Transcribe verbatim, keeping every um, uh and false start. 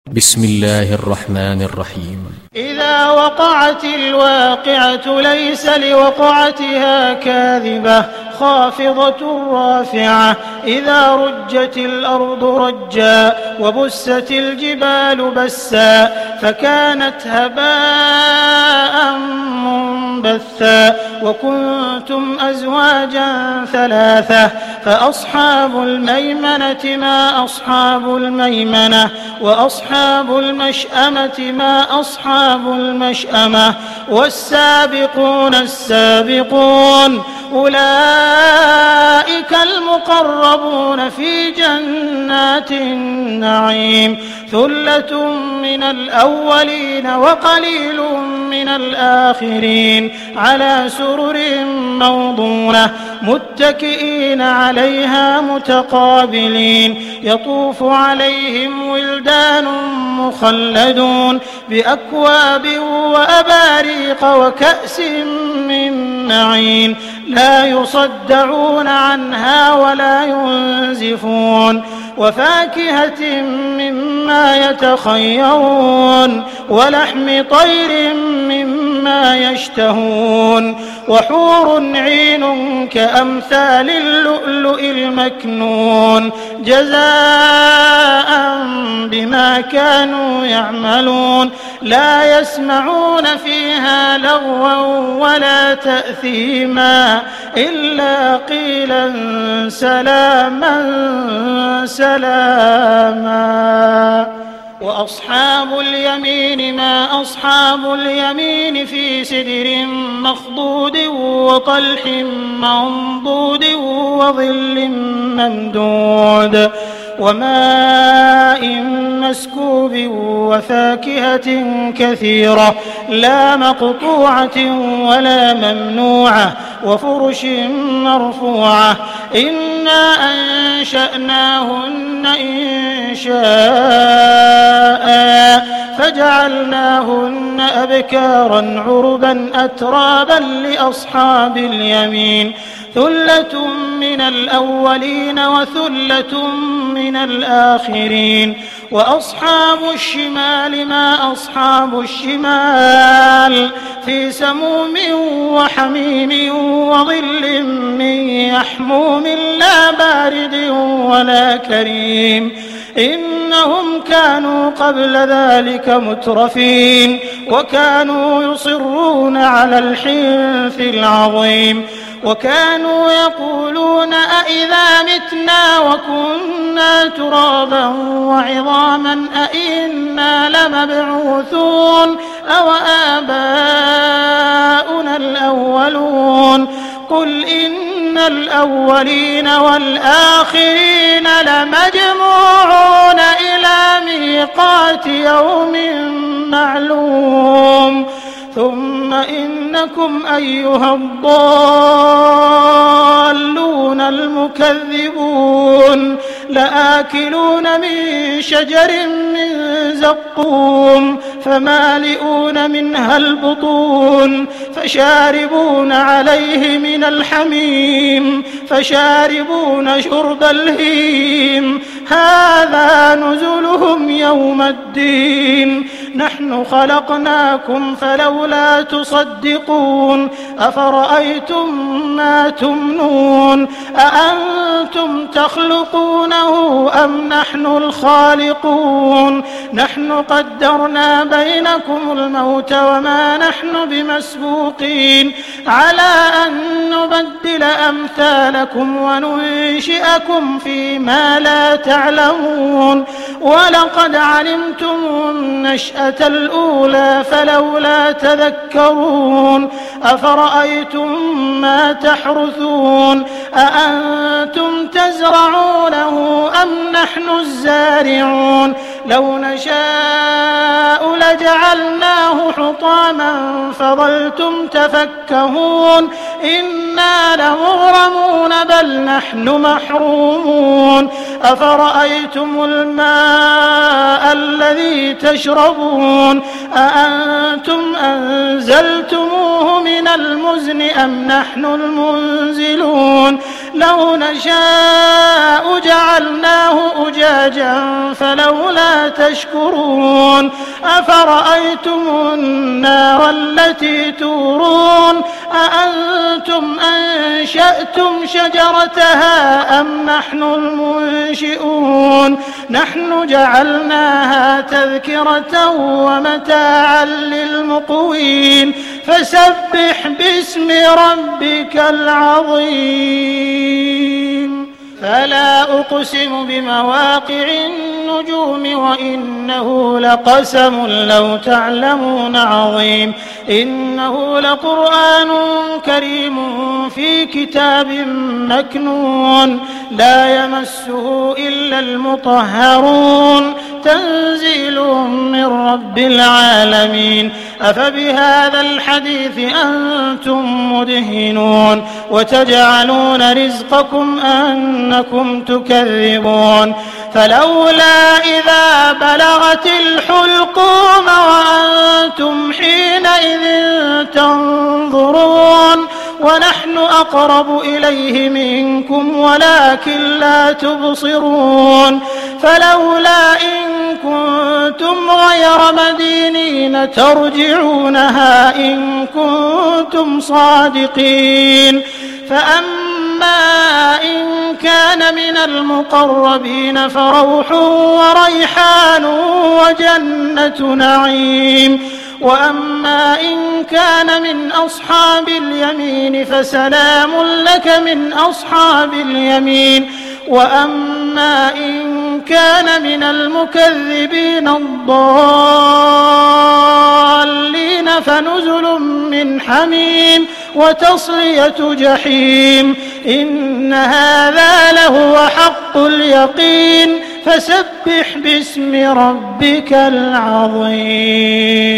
بسم الله الرحمن الرحيم. إذا وقعت الواقعة ليس لوقعتها كاذبة خافضة رافعة إذا رجت الأرض رجا وبست الجبال بسا فكانت هباء منبثا وكنتم أزواجا ثلاثة فأصحاب الميمنة ما أصحاب الميمنة وأصحاب المشأمة ما أصحاب المشأمة والسابقون السابقون أولئك المقربون في جنات النعيم ثلة من الأولين وقليل من الآخرين على سرر موضونة متكئين عليها متقابلين يطوف عليهم ولدان مخلدون بأكواب وأباريق وكأس من معين لا يصدعون عنها ولا ينزفون وفاكهة مما يتخيرون ولحم طير مما يشتهون وحور عين كأمثال اللؤلؤ المكنون جزاء بما كانوا يعملون لا يسمعون فيها لغوا ولا تأثيما إلا قيلا سلاما سلاما وأصحاب اليمين ما أصحاب اليمين في سدر مخضود وطلح منضود وظل ممدود وماء مسكوب وفاكهة كثيرة لا مقطوعة ولا ممنوعة وفرش مرفوعة إنا أنشأناهن إن شاء فجعلناهن أبكارا عربا أترابا لأصحاب اليمين ثلة من الأولين وثلة من الآخرين وأصحاب الشمال ما أصحاب الشمال في سموم وحميم وظل من يحموم لا بارد ولا كريم إنهم كانوا قبل ذلك مترفين وكانوا يصرون على الحنث العظيم وكانوا يقولون أئذا متنا وكنا ترابا وعظاما أئنا لمبعوثون أو آباؤنا الأولون قل إن الأولين والآخرين لمجموعون إلى ميقات يوم معلوم ثم إنكم أيها الضالون المكذبون لآكلون من شجر من زقوم فمالئون منها البطون فشاربون عليه من الحميم فشاربون شرب الهيم هذا نزلهم يوم الدين نحن خلقناكم فلولا تصدقون أفرأيتم ما تمنون أأنتم تخلقونه أم نحن الخالقون نحن قدرنا بينكم الموت وما نحن بمسبوقين على أن نبدل أمثالكم وننشئكم فيما لا تعلمون ولقد علمتم النشأة الأولى فلولا تذكرون أفرأيتم ما تحرثون أأنتم تزرعونه أم نحن الزارعون لو نشاء لجعلناه حطاما فظلتم تفكهون إنا لمغرمون بل نحن محرومون أفرأيتم الماء الذي تشربون أأنتم أنزلتموه من المزن أم نحن المنزلون لو نشاء جعلناه أجاجا فلولا تشكرون أفرأيتم النار التي تورون أأنتم أنشأتم شجرتها أم نحن المنشئون نحن جعلناها تذكرة ومتاعا للمقوين فسبح باسم ربك العظيم فلا أقسم بمواقع النجوم وإنه لقسم لو تعلمون عظيم إنه لقرآن كريم في كتاب مكنون لا يمسه إلا المطهرون تنزيل من رب العالمين أفبهذا الحديث أنتم مدهنون وتجعلون رزقكم أنكم تكذبون فلولا إذا بلغت الحلقوم وأنتم حينئذ تنظرون ونحن أقرب إليه منكم ولكن لا تبصرون فلولا إن كنتم غير مدينين ترجعونها إن كنتم صادقين فأما إن كان من المقربين فروح وريحان وجنة نعيم وأما إن كان من أصحاب اليمين فسلام لك من أصحاب اليمين وأما إن كان من المكذبين الضالين فنزل من حميم وتصلية جحيم إن هذا لهو حق اليقين فسبح باسم ربك العظيم.